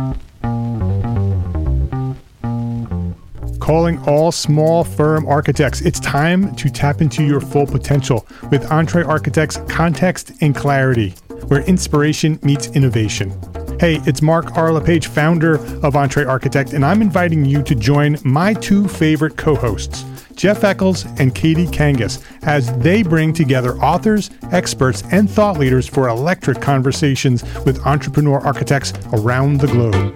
Calling all small firm architects. It's time to tap into your full potential with Entre Architects Context and Clarity, where inspiration meets innovation. Hey, it's Mark R. LePage, founder of Entre Architect, and I'm inviting you to join my two favorite co-hosts, Jeff Eccles and Katie Kangas, as they bring together authors, experts, and thought leaders for electric conversations with entrepreneur architects around the globe.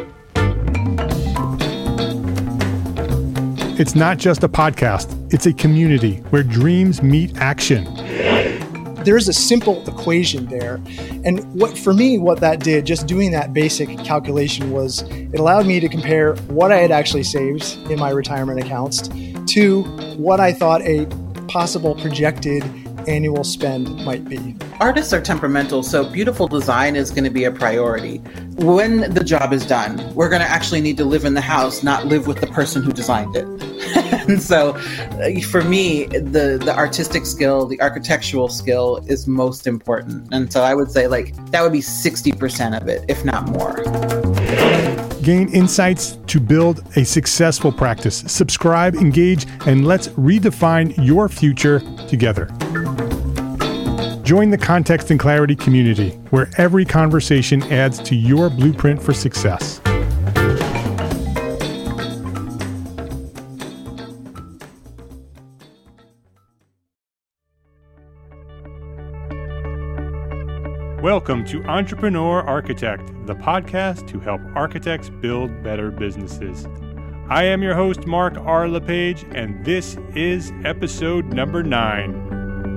It's not just a podcast, it's a community where dreams meet action. There's a simple equation there. And what that did, just doing that basic calculation, was it allowed me to compare what I had actually saved in my retirement accounts to what I thought a possible projected annual spend might be. Artists are temperamental, so beautiful design is going to be a priority. When the job is done, we're going to actually need to live in the house, not live with the person who designed it. And so for me, the artistic skill, the architectural skill is most important. And so I would say that would be 60% of it, if not more. Gain insights to build a successful practice. Subscribe, engage, and let's redefine your future together. Join the Context and Clarity community, where every conversation adds to your blueprint for success. Welcome to Entrepreneur Architect, the podcast to help architects build better businesses. I am your host, Mark R. LePage, and this is episode number 9.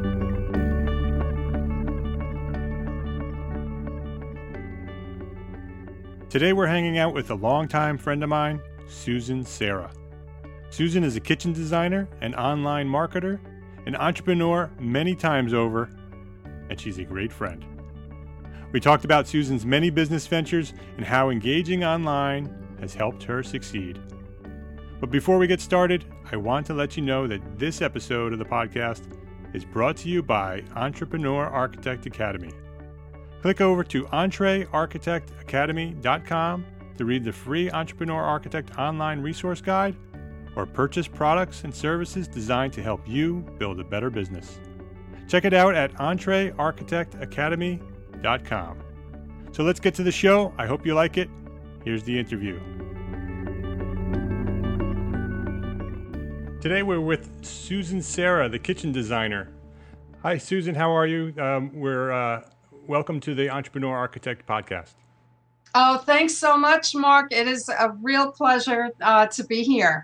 Today we're hanging out with a longtime friend of mine, Susan Serra. Susan is a kitchen designer, an online marketer, an entrepreneur many times over, and she's a great friend. We talked about Susan's many business ventures and how engaging online has helped her succeed. But before we get started, I want to let you know that this episode of the podcast is brought to you by Entrepreneur Architect Academy. Click over to entrearchitectacademy.com to read the free Entrepreneur Architect online resource guide or purchase products and services designed to help you build a better business. Check it out at entrearchitectacademy.com. So let's get to the show. I hope you like it. Here's the interview. Today we're with Susan Serra, the kitchen designer. Hi, Susan. How are you? Welcome to the Entrepreneur Architect podcast. Oh, thanks so much, Mark. It is a real pleasure to be here.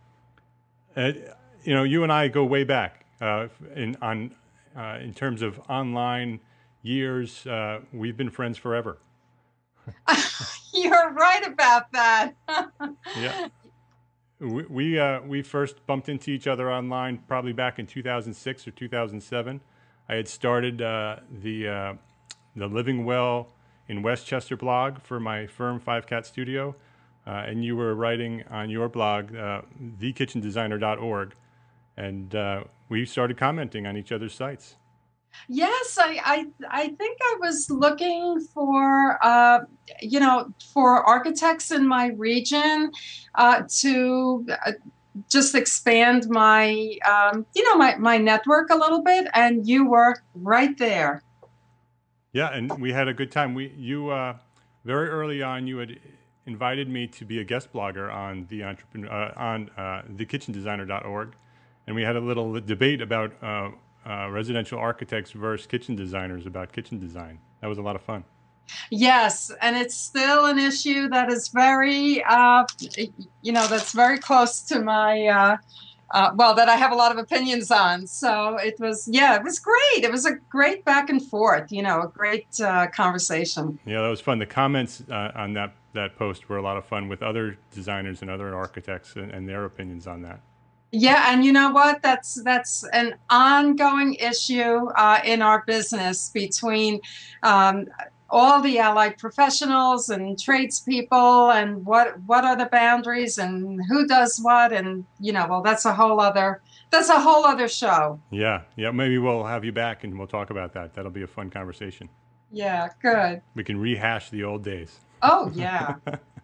You and I go way back in terms of online years. We've been friends forever. You're right about that. Yeah. We first bumped into each other online probably back in 2006 or 2007. I had started the Living Well in Westchester blog for my firm 5Cat Studio, and you were writing on your blog, thekitchendesigner.org, and we started commenting on each other's sites. Yes, I think I was looking for for architects in my region to just expand my my network a little bit, and you were right there. Yeah, and we had a good time. You very early on, you had invited me to be a guest blogger on thekitchendesigner.org, and we had a little debate about residential architects versus kitchen designers about kitchen design. That was a lot of fun. Yes, and it's still an issue that is very, that's very close to my. That I have a lot of opinions on. So it was great. It was a great back and forth, a great conversation. Yeah, that was fun. The comments on that post were a lot of fun with other designers and other architects and their opinions on that. Yeah, and you know what? That's an ongoing issue in our business between all the allied professionals and tradespeople, and what are the boundaries and who does what, and that's a whole other show. Yeah, maybe we'll have you back and we'll talk about that. That'll be a fun conversation. Yeah, good. We can rehash the old days. Oh, yeah.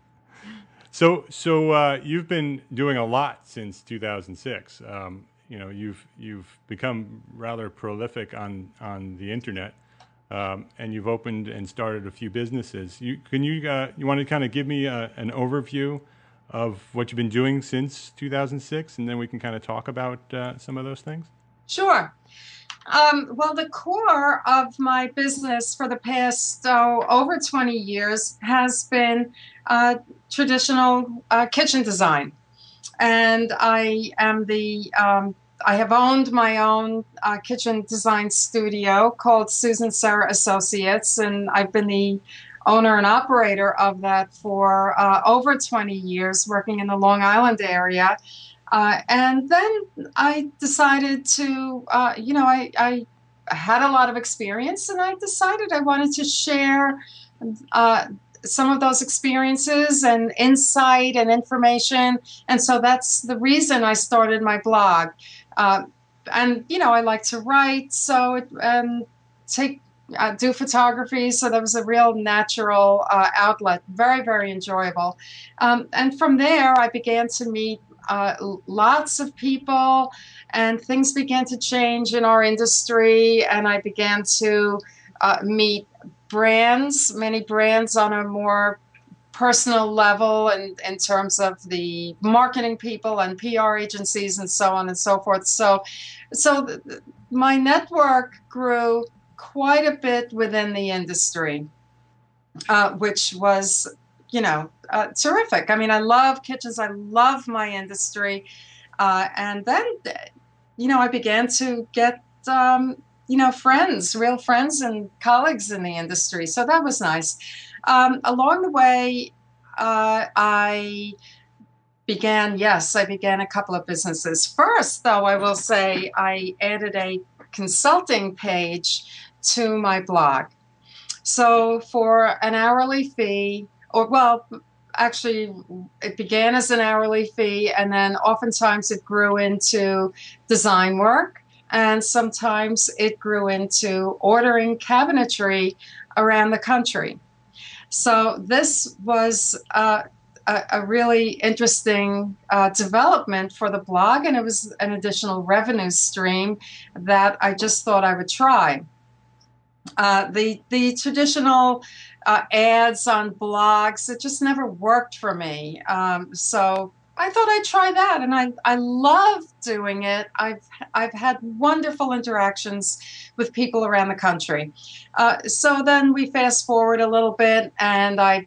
So you've been doing a lot since 2006. You've become rather prolific on the internet, and you've opened and started a few businesses. You want to kind of give me an overview of what you've been doing since 2006, and then we can kind of talk about some of those things? Sure. Well, the core of my business for the past over 20 years has been traditional kitchen design. And I have owned my own kitchen design studio called Susan Serra Associates, and I've been the owner and operator of that for over 20 years, working in the Long Island area. And then I decided to, I had a lot of experience, and I decided I wanted to share some of those experiences and insight and information. And so that's the reason I started my blog. And, I like to write, so do photography. So that was a real natural outlet, very, very enjoyable. And from there, I began to meet lots of people, and things began to change in our industry, and I began to meet many brands on a more personal level, and in terms of the marketing people and PR agencies and so on and so forth. So my network grew quite a bit within the industry, which was terrific. I mean, I love kitchens. I love my industry. And then, I began to get, friends, real friends and colleagues in the industry. So that was nice. Along the way, I began a couple of businesses. First, though, I will say I added a consulting page to my blog. So for an hourly fee, actually, it began as an hourly fee, and then oftentimes it grew into design work, and sometimes it grew into ordering cabinetry around the country. So this was a really interesting development for the blog, and it was an additional revenue stream that I just thought I would try. The traditional ads on blogs, it just never worked for me. So I thought I'd try that, and I love doing it. I've had wonderful interactions with people around the country. So then we fast forward a little bit, and I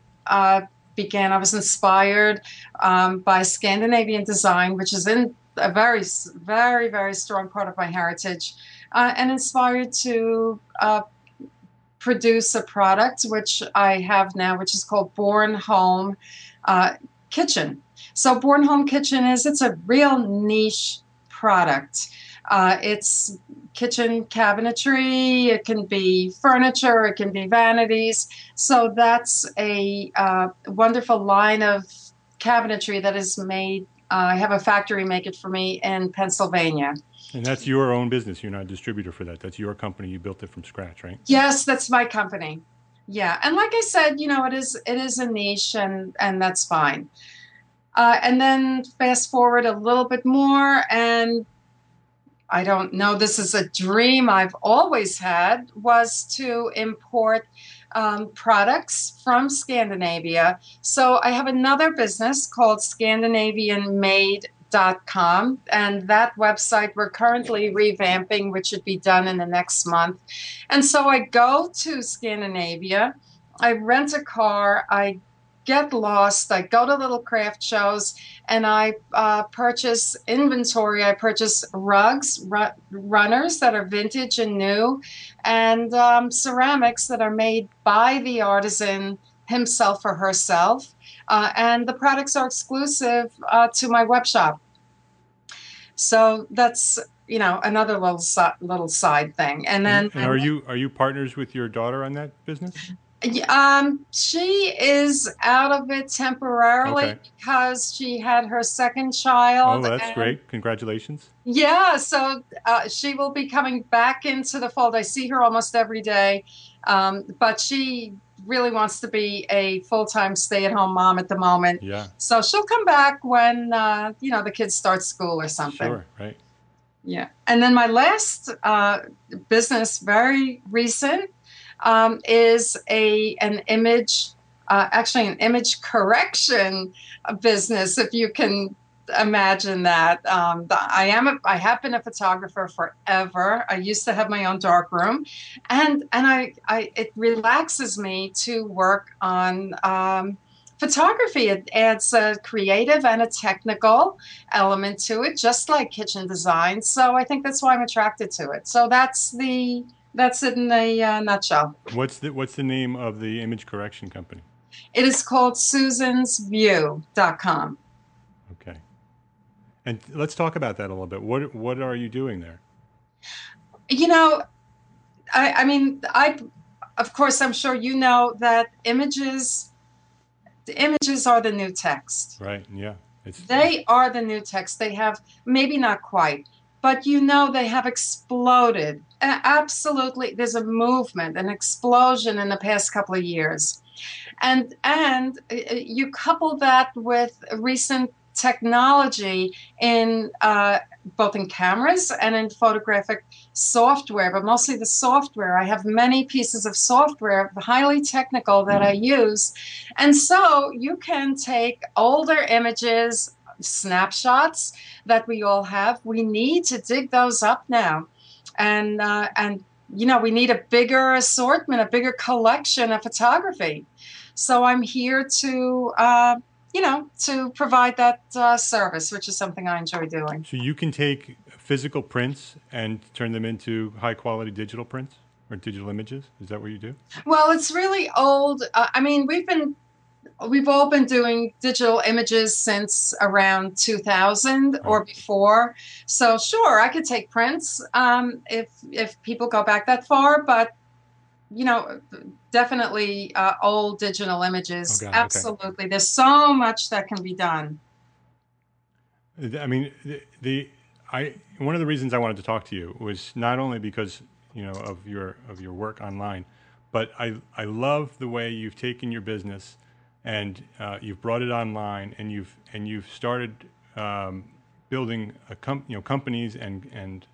was inspired by Scandinavian design, which is in a very, very, very strong part of my heritage, and inspired to produce a product which I have now, which is called Born Home Kitchen. So Born Home Kitchen it's a real niche product. It's kitchen cabinetry, it can be furniture, it can be vanities. So that's a wonderful line of cabinetry that is made. I have a factory make it for me in Pennsylvania. And that's your own business. You're not a distributor for that. That's your company. You built it from scratch, right? Yes, that's my company. Yeah. And like I said, it is a niche, and that's fine. And then fast forward a little bit more, and I don't know, this is a dream I've always had, was to import products from Scandinavia. So I have another business called ScandinavianMade.com, and that website we're currently revamping, which should be done in the next month. And so I go to Scandinavia, I rent a car, I get lost, I go to little craft shows, and I purchase inventory. I purchase rugs, runners that are vintage and new, and ceramics that are made by the artisan himself or herself. And the products are exclusive to my web shop. So that's another little side thing. And then are you partners with your daughter on that business? She is out of it temporarily Okay. because she had her second Oh, child, that's and great. Congratulations. yeah, so she will be coming back into the fold. I see her almost every day, but she really wants to be a full-time stay-at-home mom at the moment. Yeah. So she'll come back when the kids start school or something. Sure. Right. Yeah. And then my last business, very recent, is an image, actually an image correction business, if you can imagine that. I have been a photographer forever. I used to have my own darkroom, and it relaxes me to work on. Photography. It adds a creative and a technical element to it, just like kitchen design. So I think that's why I'm attracted to it. So that's it in a nutshell. What's the name of the image correction company? It is called susansview.com. Okay. And let's talk about that a little bit. What are you doing there? You know, I mean, of course, I'm sure you know that the images are the new text. Right. Yeah. They are the new text. They have, maybe not quite, but they have exploded. Absolutely. There's a movement, an explosion in the past couple of years. And you couple that with recent technology in both in cameras and in photographic software, but mostly the software. I have many pieces of software, highly technical, that I use. And so you can take older images, snapshots that we all have. We need to dig those up now. And we need a bigger assortment, a bigger collection of photography. So I'm here to provide that service, which is something I enjoy doing. So you can take physical prints and turn them into high quality digital prints or digital images. Is that what you do? Well, it's really old. I mean, we've all been doing digital images since around 2000 or before. So sure, I could take prints if people go back that far, but definitely old digital images. Oh, God, Absolutely. okay. There's so much that can be done. I mean, one of the reasons I wanted to talk to you was not only because of your work online, but I love the way you've taken your business and you've brought it online, and you've started building companies and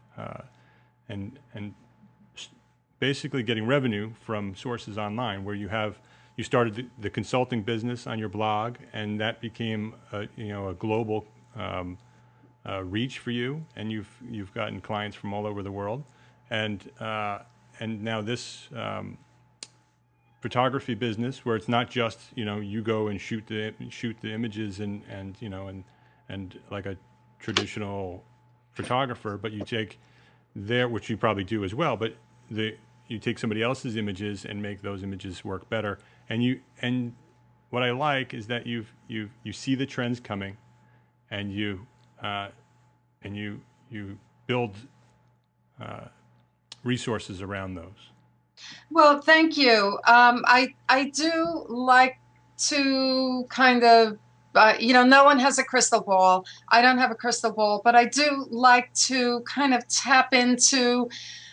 basically getting revenue from sources online, where you started the consulting business on your blog, and that became a global reach for you, and you've gotten clients from all over the world, and now this photography business, where it's not just you go and shoot the images and like a traditional photographer, but you take which you probably do as well, but you take somebody else's images and make those images work better. And what I like is that you see the trends coming, and you build resources around those. Well, thank you. I do like to kind of no one has a crystal ball. I don't have a crystal ball, but I do like to kind of tap into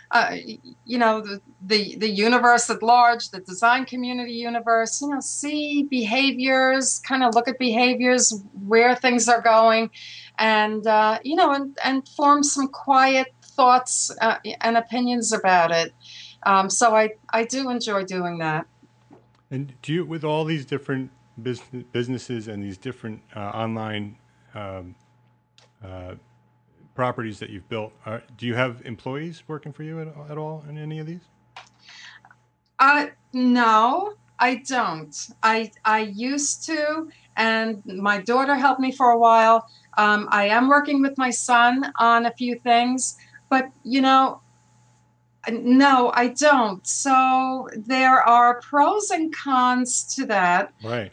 the universe at large, the design community universe, see behaviors, kind of look at behaviors, where things are going, and and form some quiet thoughts and opinions about it. So I do enjoy doing that. And do you, with all these different businesses and these different online properties that you've built, do you have employees working for you at all in any of these? No, I don't. I used to, and my daughter helped me for a while. I am working with my son on a few things, but no, I don't. So there are pros and cons to that. Right.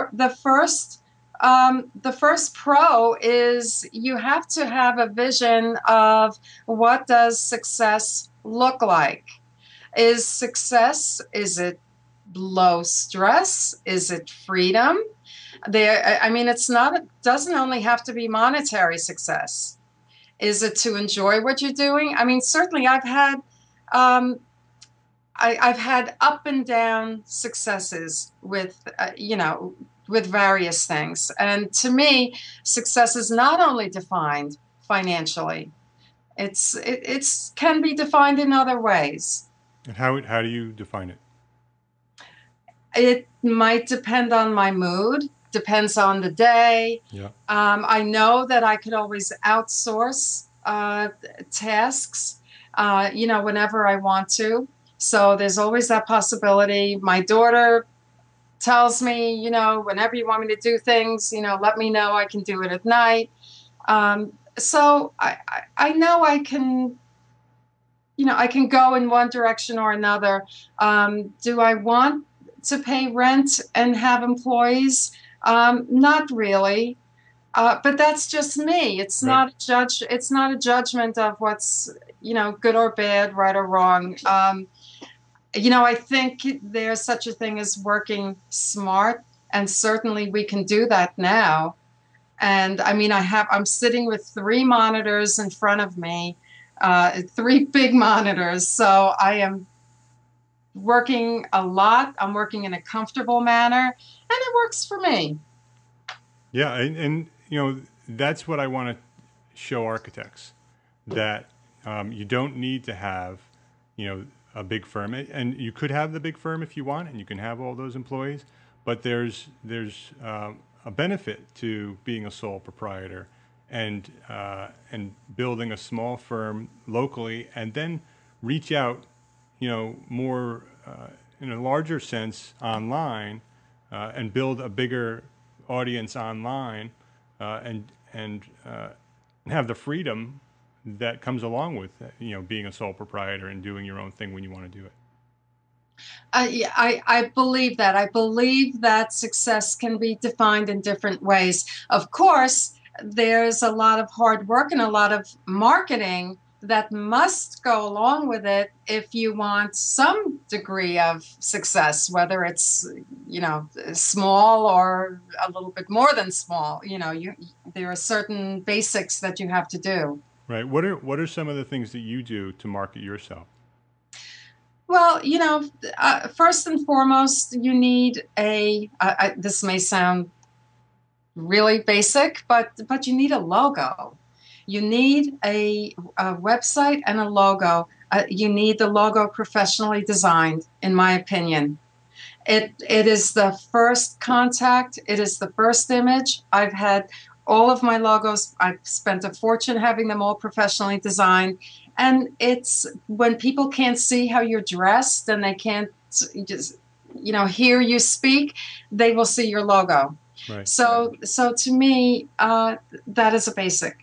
The first pro is you have to have a vision of what does success look like. Is it low stress? Is it freedom? I mean, it doesn't only have to be monetary success. Is it to enjoy what you're doing? I mean, certainly um, I've had up and down successes with, with various things. And to me, success is not only defined financially, it's can be defined in other ways. And how do you define it? It might depend on my mood, depends on the day. Yeah. I know that I could always outsource tasks, whenever I want to. So there's always that possibility. My daughter tells me, whenever you want me to do things, let me know. I can do it at night. So I know I can, I can go in one direction or another. Do I want to pay rent and have employees? Not really. But that's just me. It's right. It's not a judgment of what's, good or bad, right or wrong. I think there's such a thing as working smart, and certainly we can do that now. And I mean, I'm sitting with 3 monitors in front of me, 3 big monitors. So I am working a lot. I'm working in a comfortable manner, and it works for me. Yeah. And that's what I want to show architects, that you don't need to have, a big firm, and you could have the big firm if you want, and you can have all those employees, but there's a benefit to being a sole proprietor and building a small firm locally, and then reach out, more in a larger sense online, and build a bigger audience online, and have the freedom that comes along with, being a sole proprietor and doing your own thing when you want to do it. I believe that. I believe that success can be defined in different ways. Of course, there's a lot of hard work and a lot of marketing that must go along with it if you want some degree of success, whether it's, small or a little bit more than small. There are certain basics that you have to do. Right. What are some of the things that you do to market yourself? Well, first and foremost, you need this may sound really basic, but you need a logo. You need a website and a logo. You need the logo professionally designed, in my opinion. It is the first contact. It is the first image. I've had all of my logos. I've spent a fortune having them all professionally designed. And it's when people can't see how you're dressed and they can't just, hear you speak, they will see your logo. Right. So to me, that is a basic.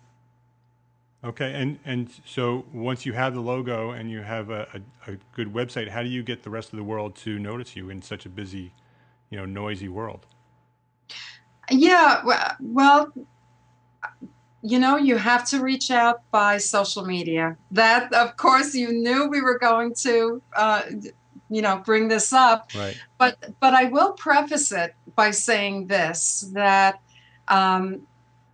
Okay. And so once you have the logo and you have a good website, how do you get the rest of the world to notice you in such a busy, noisy world? Yeah, well, you have to reach out by social media. That, of course, you knew we were going to, bring this up. Right. But I will preface it by saying this, that, I'm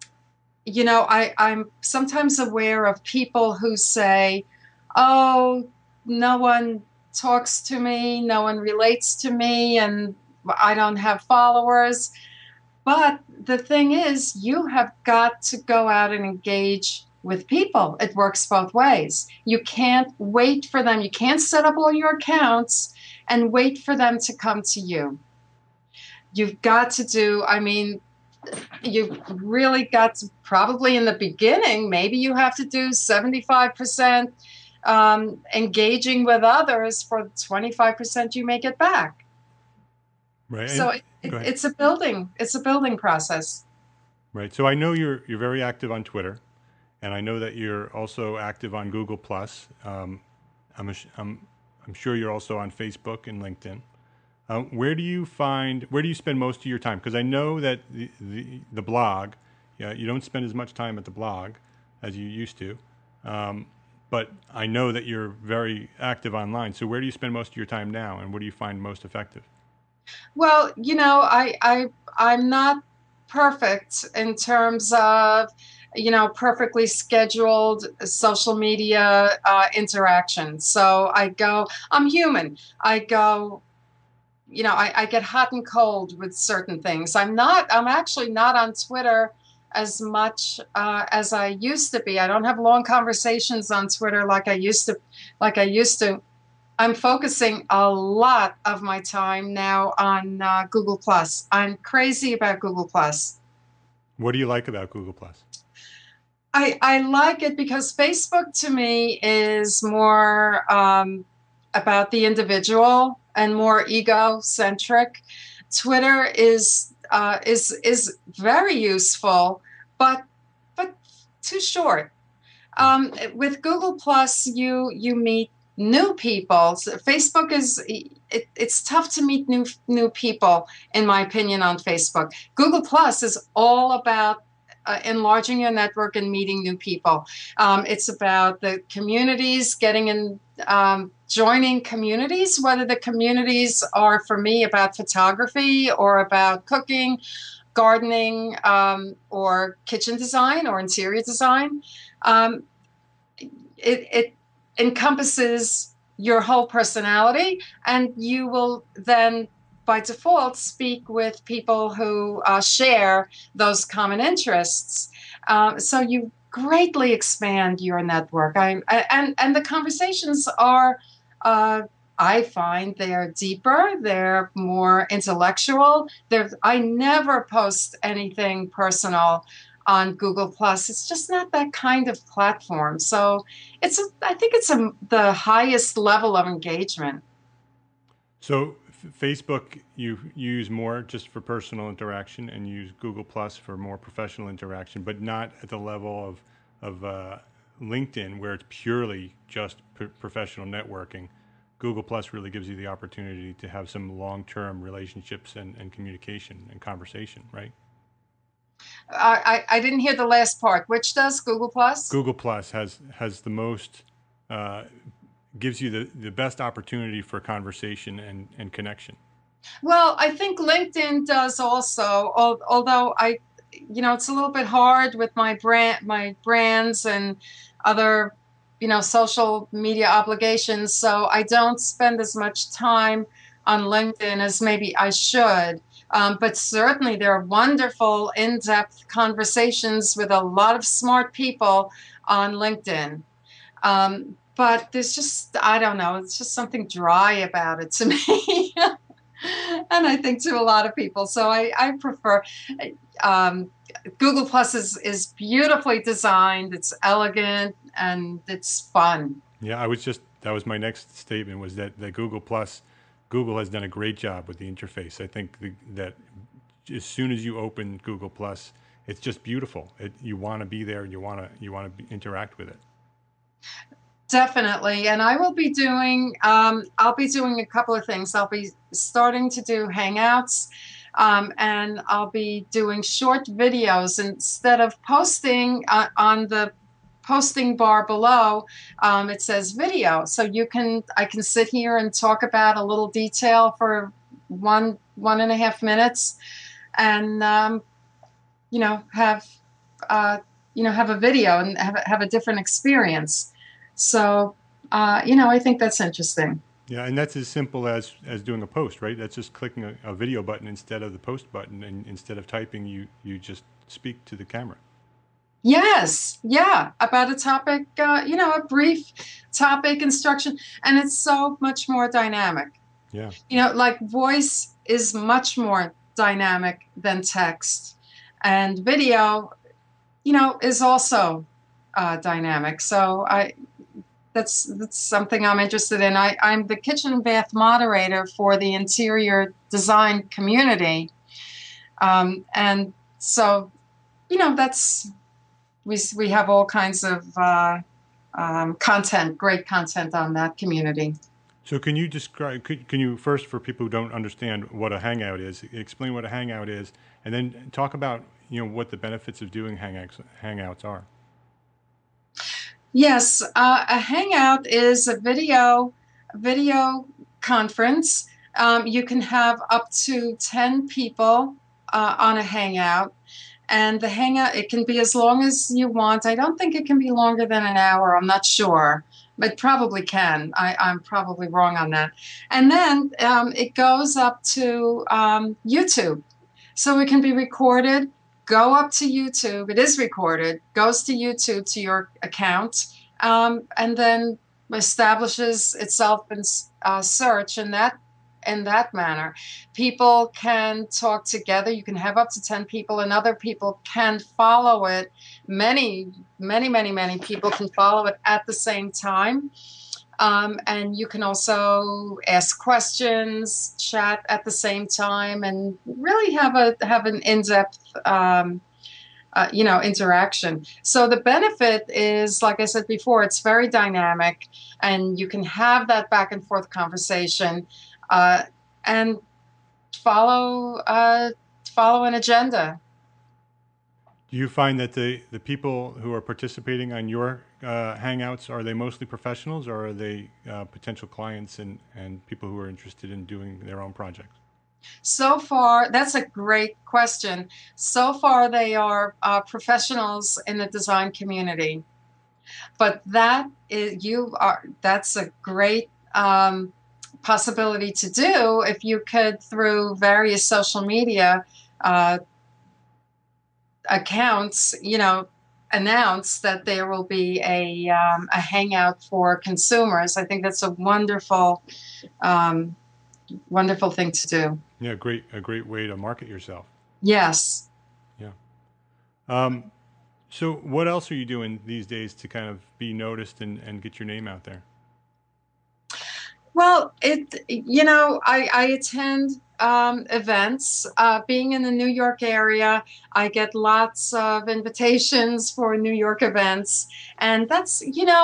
sometimes aware of people who say, oh, no one talks to me, no one relates to me, and I don't have followers. But the thing is, you have got to go out and engage with people. It works both ways. You can't wait for them. You can't set up all your accounts and wait for them to come to you. You've got to you've really got to, probably in the beginning, maybe you have to do 75% engaging with others for the 25% you may get back. Right. So it's a building process. Right. So I know you're very active on Twitter, and I know that you're also active on Google Plus. I'm sure you're also on Facebook and LinkedIn. Where do you spend most of your time? Because I know that the blog, you don't spend as much time at the blog as you used to. but I know that you're very active online. So where do you spend most of your time now, and what do you find most effective? Well, I'm not perfect in terms of, perfectly scheduled social media interactions. So I'm human. I go, I get hot and cold with certain things. I'm actually not on Twitter as much as I used to be. I don't have long conversations on Twitter like I used to. I'm focusing a lot of my time now on Google Plus. I'm crazy about Google Plus. What do you like about Google Plus? I like it because Facebook to me is more about the individual and more egocentric. Twitter is very useful, but too short. With Google Plus, you meet new people. So Facebook it's tough to meet new people, in my opinion, on Facebook. Google Plus is all about enlarging your network and meeting new people. It's about the communities, getting in, joining communities, whether the communities are, for me, about photography or about cooking, gardening, or kitchen design or interior design. It encompasses your whole personality, and you will then by default speak with people who share those common interests. So you greatly expand your network. And the conversations are, I find they're deeper, they're more intellectual. I never post anything personal on Google Plus. It's just not that kind of platform. So I think it's the highest level of engagement. So Facebook you use more just for personal interaction, and use Google Plus for more professional interaction, but not at the level of LinkedIn, where it's purely just professional networking. Google Plus really gives you the opportunity to have some long-term relationships and communication and conversation, right? I didn't hear the last part. Which does Google Plus? Google Plus has the most, gives you the best opportunity for conversation and connection. Well, I think LinkedIn does also, although it's a little bit hard with my brands and other, social media obligations. So I don't spend as much time on LinkedIn as maybe I should. But certainly there are wonderful in-depth conversations with a lot of smart people on LinkedIn. But there's just, I don't know, it's just something dry about it to me. And I think to a lot of people. So I prefer, Google Plus is beautifully designed, it's elegant, and it's fun. Yeah, that was my next statement, was that Google Plus, Google has done a great job with the interface. I think that as soon as you open Google Plus, it's just beautiful. You want to be there, and you want to interact with it. Definitely, and I will be doing. I'll be doing a couple of things. I'll be starting to do Hangouts, and I'll be doing short videos instead of posting on the posting bar below. It says video, so I can sit here and talk about a little detail for 1.5 minutes, and have have a video and have a different experience. So I think that's interesting. Yeah, and that's as simple as doing a post, right? That's just clicking a video button instead of the post button, and instead of typing, you just speak to the camera. Yes, yeah, about a topic, a brief topic instruction, and it's so much more dynamic. Yeah. Like voice is much more dynamic than text, and video, is also dynamic. So that's something I'm interested in. I'm the kitchen and bath moderator for the interior design community, and so that's. We have all kinds of content, great content on that community. So can you describe, can you first, for people who don't understand what a Hangout is, explain what a Hangout is, and then talk about what the benefits of doing Hangouts are? Yes, a Hangout is a video conference. You can have up to 10 people on a Hangout. And the Hangout, it can be as long as you want. I don't think it can be longer than an hour. I'm not sure. But probably can. I'm probably wrong on that. And then it goes up to YouTube. So it can be recorded, go up to YouTube. It is recorded, goes to YouTube to your account, and then establishes itself in search in that manner. People can talk together. You can have up to 10 people, and other people can follow it. Many people can follow it at the same time. And you can also ask questions, chat at the same time, and really have an in-depth interaction. So the benefit is, like I said before, it's very dynamic, and you can have that back and forth conversation and follow an agenda. Do you find that the people who are participating on your Hangouts, are they mostly professionals, or are they potential clients and people who are interested in doing their own projects? So far, that's a great question. So far, they are professionals in the design community. But that's a great possibility to do if you could, through various social media accounts, announce that there will be a Hangout for consumers. I think that's a wonderful thing to do. Yeah, a great way to market yourself. Yes. Yeah. So what else are you doing these days to kind of be noticed and get your name out there? Well, I attend events. Being in the New York area, I get lots of invitations for New York events. And that's,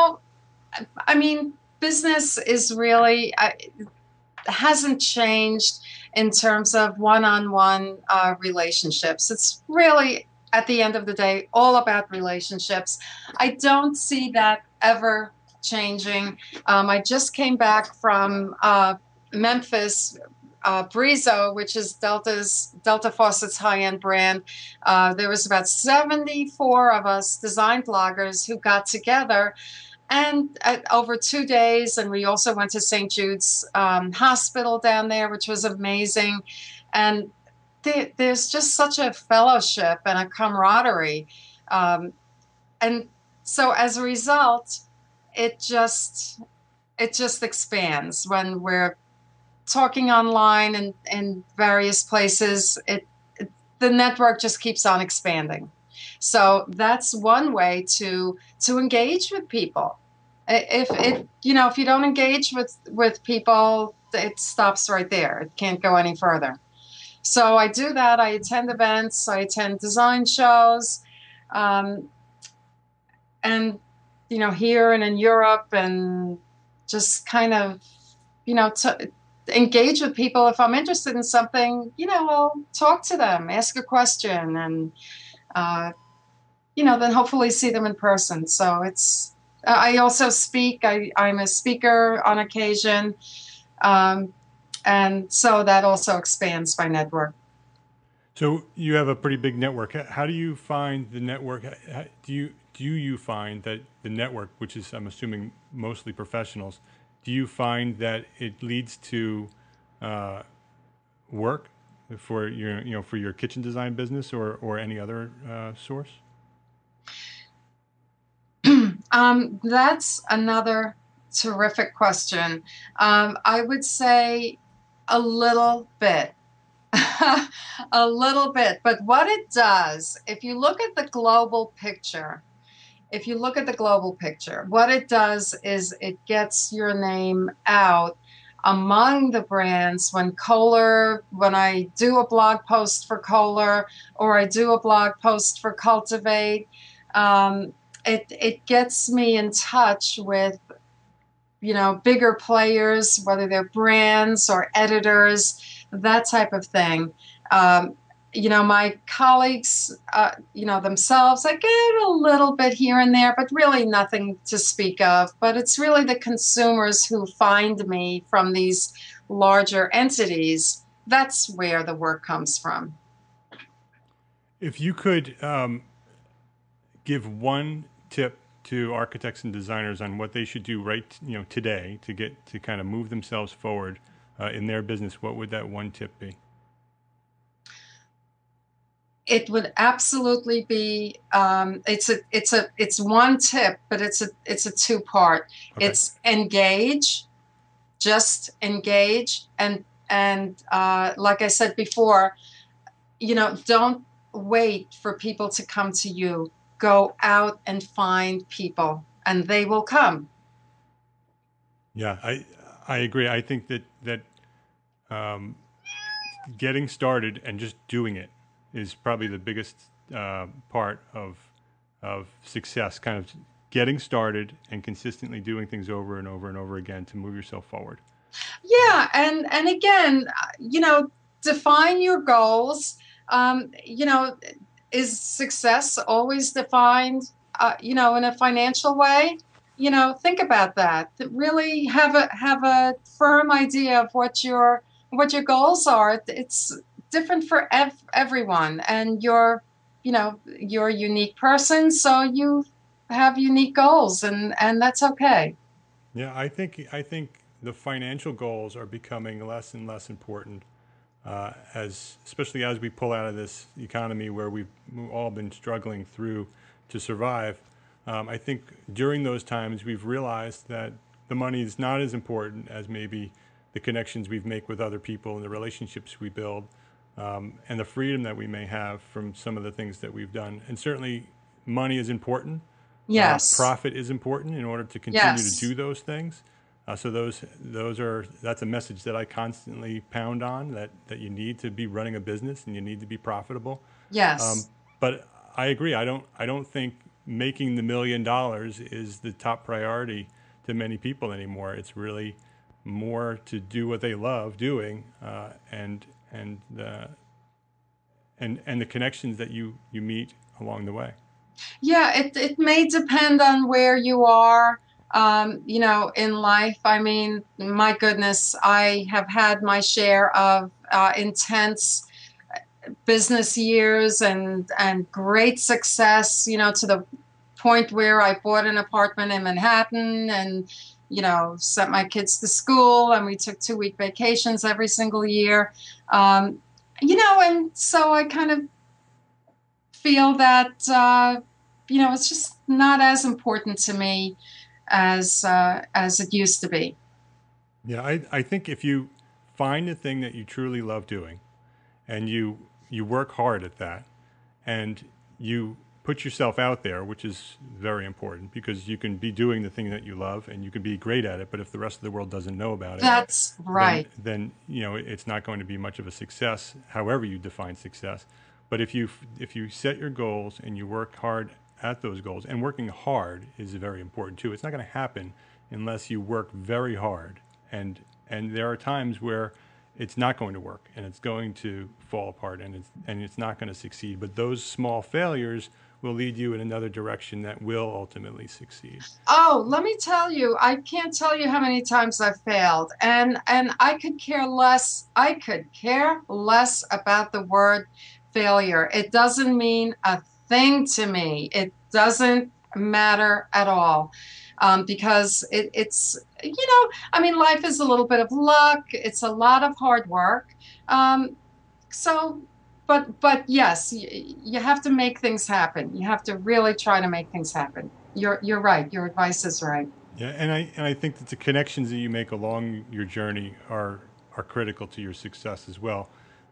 business is really, hasn't changed in terms of one-on-one relationships. It's really, at the end of the day, all about relationships. I don't see that ever changing. I just came back from Memphis, Brizo, which is Delta Faucet's high-end brand. There was about 74 of us design bloggers who got together, and over 2 days, and we also went to St. Jude's Hospital down there, which was amazing. And there's just such a fellowship and a camaraderie. And so as a result, it just expands when we're talking online and in various places. The network just keeps on expanding. So that's one way to engage with people. If you don't engage with people, it stops right there. It can't go any further. So I do that. I attend events. I attend design shows, and here and in Europe, and just kind of to engage with people. If I'm interested in something, I'll talk to them, ask a question, and then hopefully see them in person. So it's. I also speak. I'm a speaker on occasion, and so that also expands my network. So you have a pretty big network. How do you find the network? Do you find that the network, which is, I'm assuming, mostly professionals, do you find that it leads to work for your kitchen design business or any other source? That's another terrific question. I would say a little bit. A little bit. But what it does, if you look at the global picture, what it does is it gets your name out among the brands. When I do a blog post for Kohler, or I do a blog post for Cultivate, it gets me in touch with, bigger players, whether they're brands or editors, that type of thing. my colleagues, themselves, I get a little bit here and there, but really nothing to speak of. But it's really the consumers who find me from these larger entities. That's where the work comes from. If you could give one tip to architects and designers on what they should do today to kind of move themselves forward in their business, what would that one tip be? It would absolutely be. It's one tip, but it's a two-part. Okay. It's engage, just engage, and like I said before, don't wait for people to come to you. Go out and find people, and they will come. Yeah, I agree. I think that getting started and just doing it is probably the biggest part of success. Kind of getting started and consistently doing things over and over and over again to move yourself forward. Yeah, and again, define your goals. Is success always defined, in a financial way? Think about that. Really have a firm idea of what your goals are. It's different for everyone, and you're a unique person, so you have unique goals, and that's okay. Yeah, I think the financial goals are becoming less and less important. Especially as we pull out of this economy where we've all been struggling through to survive, I think during those times we've realized that the money is not as important as maybe the connections we make with other people and the relationships we build, and the freedom that we may have from some of the things that we've done. And certainly money is important. Yes. Profit is important in order to continue Yes. to do those things. So that's a message that I constantly pound on, that you need to be running a business and you need to be profitable. Yes. But I agree. I don't think making the $1 million is the top priority to many people anymore. It's really more to do what they love doing, and the connections that you meet along the way. Yeah, it may depend on where you are. In life. I mean, my goodness, I have had my share of intense business years and great success, to the point where I bought an apartment in Manhattan and, sent my kids to school, and we took 2-week vacations every single year. And so I kind of feel that, it's just not as important to me as it used to be. Yeah, I think if you find a thing that you truly love doing, and you work hard at that, and you put yourself out there, which is very important, because you can be doing the thing that you love and you can be great at it, but if the rest of the world doesn't know about it, that's right. Then it's not going to be much of a success, however you define success. But if you set your goals and you work hard at those goals, and working hard is very important too. It's not going to happen unless you work very hard, and there are times where it's not going to work and it's going to fall apart and it's not going to succeed. But those small failures will lead you in another direction that will ultimately succeed. Oh, let me tell you, I can't tell you how many times I've failed, and I could care less. I could care less about the word failure. It doesn't mean a thing to me. It doesn't matter at all, because it's life is a little bit of luck. It's a lot of hard work. But yes, you have to make things happen. You have to really try to make things happen. You're right. Your advice is right. Yeah, and I think that the connections that you make along your journey are critical to your success as well.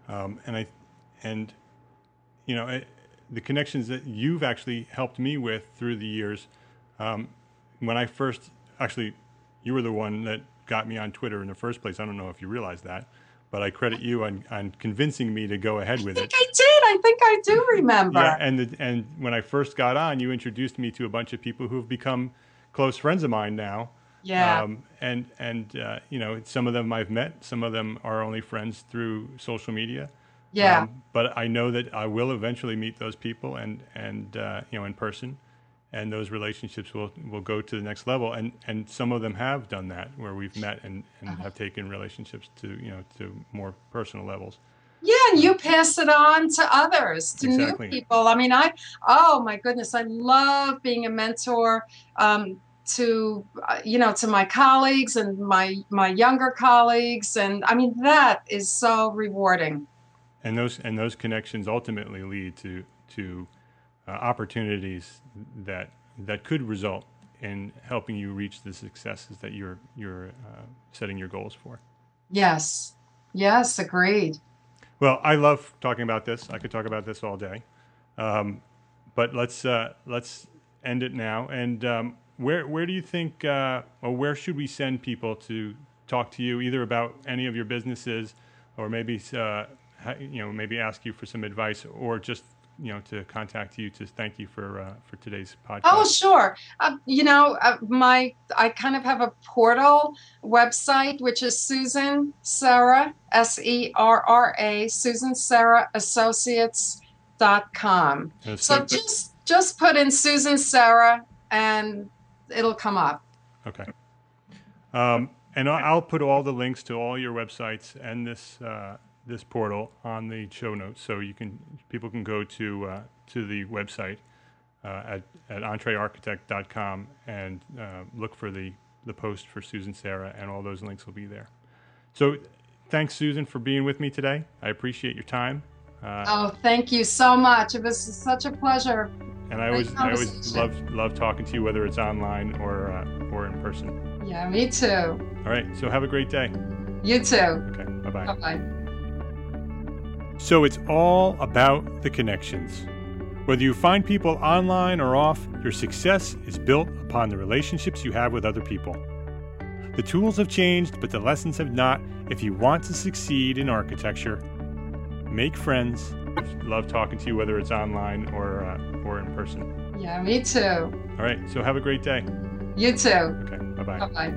The connections that you've actually helped me with through the years. When I first, actually, you were the one that got me on Twitter in the first place. I don't know if you realize that, but I credit you on convincing me to go ahead with it. I think I do remember. Yeah, and when I first got on, you introduced me to a bunch of people who have become close friends of mine now. Yeah. Some of them I've met. Some of them are only friends through social media. Yeah. But I know that I will eventually meet those people and in person, and those relationships will go to the next level. And some of them have done that, where we've met and have taken relationships to more personal levels. Yeah, and you pass it on to others, to Exactly. new people. I mean, oh my goodness, I love being a mentor to my colleagues and my younger colleagues, and I mean that is so rewarding. And those connections ultimately lead to opportunities that could result in helping you reach the successes that you're setting your goals for. Yes, agreed. Well, I love talking about this. I could talk about this all day, but let's end it now. And where do you think, or where should we send people to talk to you, either about any of your businesses, or maybe maybe ask you for some advice, or just to contact you to thank you for today's podcast? Oh, sure. I kind of have a portal website, which is Susan Serra, SERRA, Susan Serra Associates.com. So just put in Susan Serra and it'll come up. Okay. And I'll put all the links to all your websites and this portal on the show notes, so people can go to the website at entrearchitect.com and look for the post for Susan Serra, and all those links will be there. So thanks, Susan, for being with me today. I appreciate your time. Thank you so much. It was such a pleasure. And I always love talking to you, whether it's online or in person. Yeah, me too. All right, so have a great day. You too. Okay, bye-bye. Bye-bye. So it's all about the connections. Whether you find people online or off, your success is built upon the relationships you have with other people. The tools have changed, but the lessons have not. If you want to succeed in architecture, make friends. Love talking to you, whether it's online or in person. Yeah, me too. All right, so have a great day. You too. Okay, bye-bye. Bye-bye.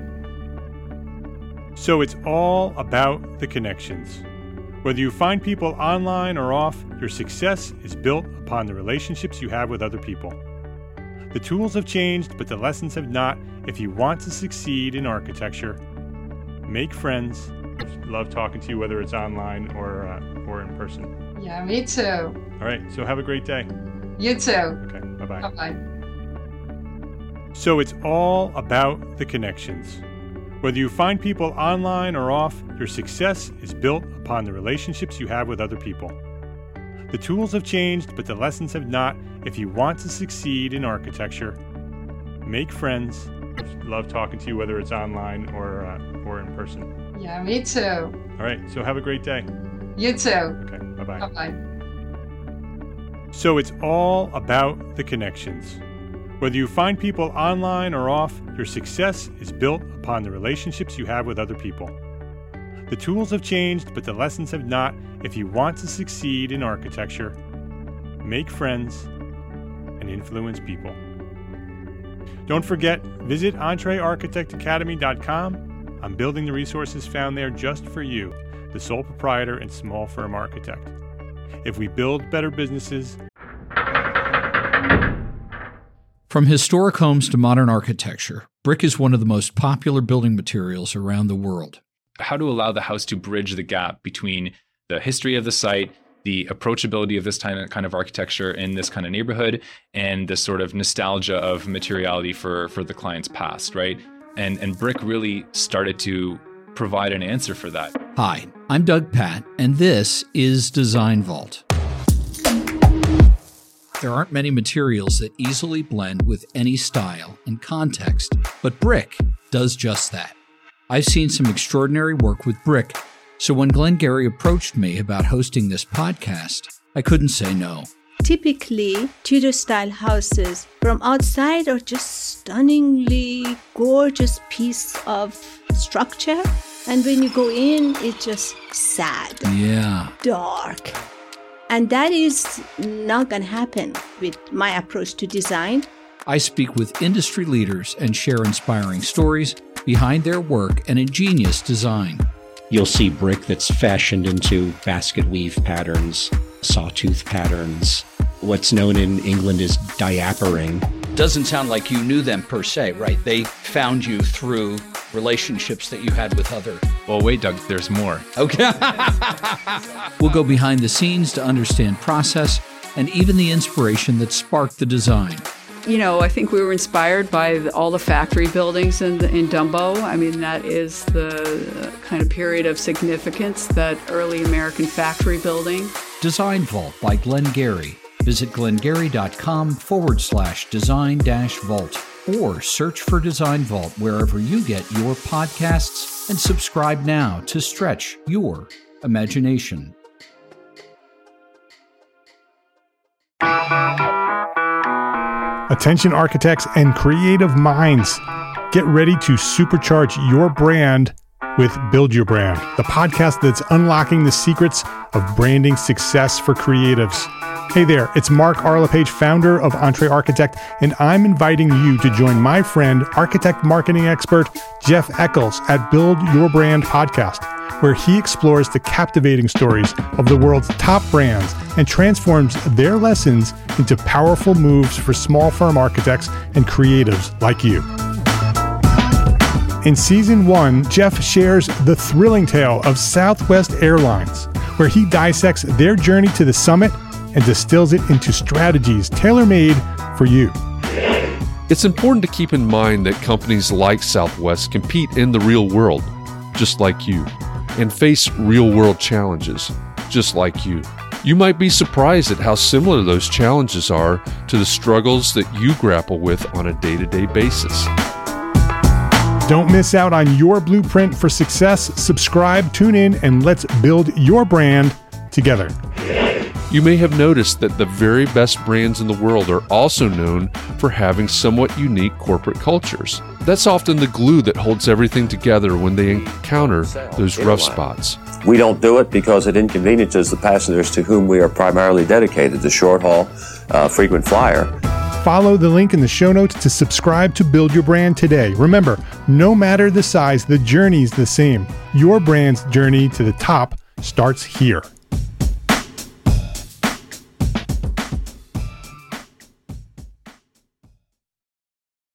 So it's all about the connections. Whether you find people online or off, your success is built upon the relationships you have with other people. The tools have changed, but the lessons have not. If you want to succeed in architecture, make friends. Love talking to you, whether it's online or in person. Yeah, me too. All right, so have a great day. You too. Okay, bye-bye. Bye-bye. So it's all about the connections. Whether you find people online or off, your success is built upon the relationships you have with other people. The tools have changed, but the lessons have not. If you want to succeed in architecture, make friends. Love talking to you, whether it's online or in person. Yeah, me too. All right, so have a great day. You too. Okay, bye-bye. Bye-bye. So it's all about the connections. Whether you find people online or off, your success is built upon the relationships you have with other people. The tools have changed, but the lessons have not. If you want to succeed in architecture, make friends and influence people. Don't forget, visit EntreArchitectAcademy.com. I'm building the resources found there just for you, the sole proprietor and small firm architect. If we build better businesses. From historic homes to modern architecture, brick is one of the most popular building materials around the world. How to allow the house to bridge the gap between the history of the site, the approachability of this kind of architecture in this kind of neighborhood, and the sort of nostalgia of materiality for the client's past, right? And brick really started to provide an answer for that. Hi, I'm Doug Patt, and this is Design Vault. There aren't many materials that easily blend with any style and context, but brick does just that. I've seen some extraordinary work with brick, so when Glenn Gary approached me about hosting this podcast, I couldn't say no. Typically, Tudor-style houses from outside are just stunningly gorgeous piece of structure, and when you go in, it's just sad, dark. And that is not going to happen with my approach to design. I speak with industry leaders and share inspiring stories behind their work and ingenious design. you'll see brick that's fashioned into basket weave patterns, sawtooth patterns, what's known in England as diapering. Doesn't sound like you knew them per se, right? They found you through relationships that you had with other. Well, wait, Doug, there's more. Okay. We'll go behind the scenes to understand process and even the inspiration that sparked the design. I think we were inspired by all the factory buildings in Dumbo. I mean, that is the kind of period of significance, that early American factory building. Design Vault by Glengarry. Visit glengarry.com/design-vault or search for Design Vault wherever you get your podcasts and subscribe now to stretch your imagination. Attention architects and creative minds, get ready to supercharge your brand with Build Your Brand, the podcast that's unlocking the secrets of branding success for creatives. Hey there, it's Mark Arlepage, founder of Entre Architect, and I'm inviting you to join my friend, architect marketing expert Jeff Eccles at Build Your Brand podcast, where he explores the captivating stories of the world's top brands and transforms their lessons into powerful moves for small firm architects and creatives like you. In Season 1, Jeff shares the thrilling tale of Southwest Airlines, where he dissects their journey to the summit and distills it into strategies tailor-made for you. It's important to keep in mind that companies like Southwest compete in the real world, just like you, and face real-world challenges, just like you. You might be surprised at how similar those challenges are to the struggles that you grapple with on a day-to-day basis. Don't miss out on your blueprint for success. Subscribe, tune in, and let's build your brand together. You may have noticed that the very best brands in the world are also known for having somewhat unique corporate cultures. That's often the glue that holds everything together when they encounter those rough spots. We don't do it because it inconveniences the passengers to whom we are primarily dedicated, the short haul, frequent flyer. Follow the link in the show notes to subscribe to Build Your Brand today. Remember, no matter the size, the journey's the same. Your brand's journey to the top starts here.